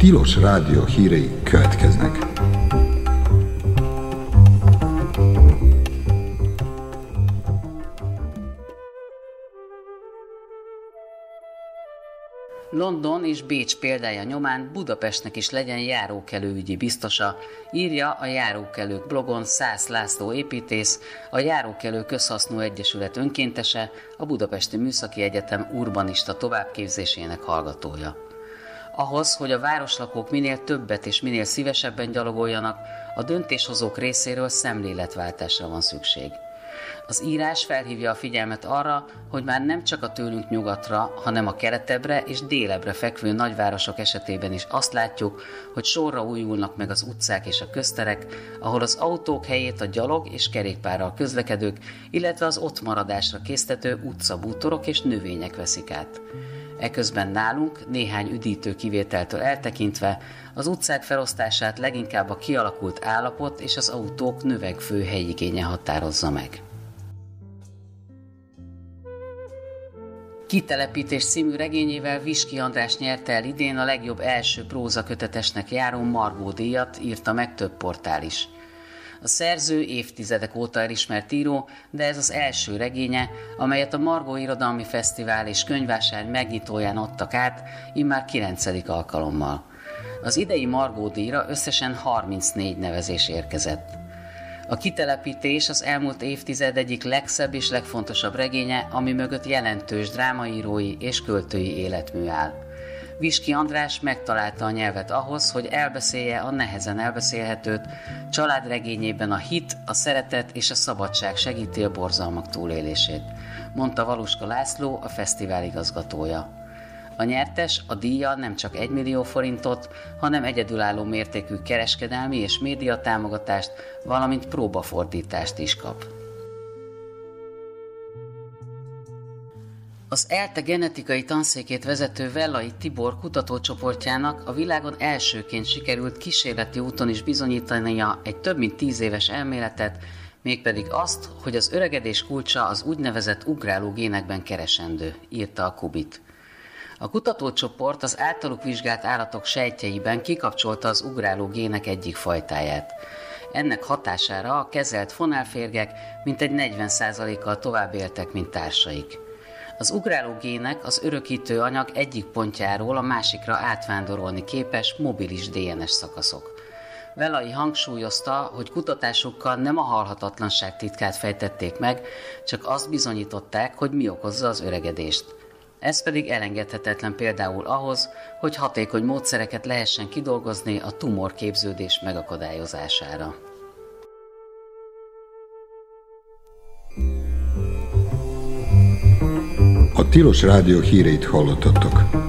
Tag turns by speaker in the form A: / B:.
A: Tilos Rádió hírei következnek.
B: London és Bécs példája nyomán Budapestnek is legyen járókelőügyi biztosa, írja a Járókelők blogon Szász László építész, a Járókelő Közhasznú Egyesület önkéntese, a Budapesti Műszaki Egyetem urbanista továbbképzésének hallgatója. Ahhoz, hogy a városlakók minél többet és minél szívesebben gyalogoljanak, a döntéshozók részéről szemléletváltásra van szükség. Az írás felhívja a figyelmet arra, hogy már nem csak a tőlünk nyugatra, hanem a keletebbre és délebre fekvő nagyvárosok esetében is azt látjuk, hogy sorra újulnak meg az utcák és a közterek, ahol az autók helyét a gyalog és kerékpárral közlekedők, illetve az ott maradásra késztető utcabútorok és növények veszik át. Eközben nálunk, néhány üdítő kivételtől eltekintve, az utcák felosztását leginkább a kialakult állapot és az autók növekvő helyigénye határozza meg. Kitelepítés című regényével Viski András nyerte el idén a legjobb első prózakötetesnek járó Margó-díjat, írta meg több portál is. A szerző évtizedek óta elismert író, de ez az első regénye, amelyet a Margó Irodalmi Fesztivál és Könyvvásár megnyitóján adtak át, immár 9. alkalommal. Az idei Margó-díjra összesen 34 nevezés érkezett. A Kitelepítés az elmúlt évtized egyik legszebb és legfontosabb regénye, ami mögött jelentős drámaírói és költői életmű áll. Viski András megtalálta a nyelvet ahhoz, hogy elbeszélje a nehezen elbeszélhetőt, családregényében a hit, a szeretet és a szabadság segíti a borzalmak túlélését, mondta Valuska László, a fesztivál igazgatója. A nyertes a díjjal nem csak 1 millió forintot, hanem egyedülálló mértékű kereskedelmi és média támogatást, valamint próbafordítást is kap. Az ELTE genetikai tanszékét vezető Vellai Tibor kutatócsoportjának a világon elsőként sikerült kísérleti úton is bizonyítania egy több mint 10 éves elméletet, mégpedig azt, hogy az öregedés kulcsa az úgynevezett ugráló génekben keresendő, írta a Kubit. A kutatócsoport az általuk vizsgált állatok sejtjeiben kikapcsolta az ugráló gének egyik fajtáját. Ennek hatására a kezelt fonálférgek mintegy 40%-kal tovább éltek, mint társaik. Az ugráló gének az örökítő anyag egyik pontjáról a másikra átvándorolni képes mobilis DNS szakaszok. Vellai hangsúlyozta, hogy kutatásukkal nem a halhatatlanság titkát fejtették meg, csak azt bizonyították, hogy mi okozza az öregedést. Ez pedig elengedhetetlen például ahhoz, hogy hatékony módszereket lehessen kidolgozni a tumorképződés megakadályozására.
A: A Tilos Rádió híreit hallottatok.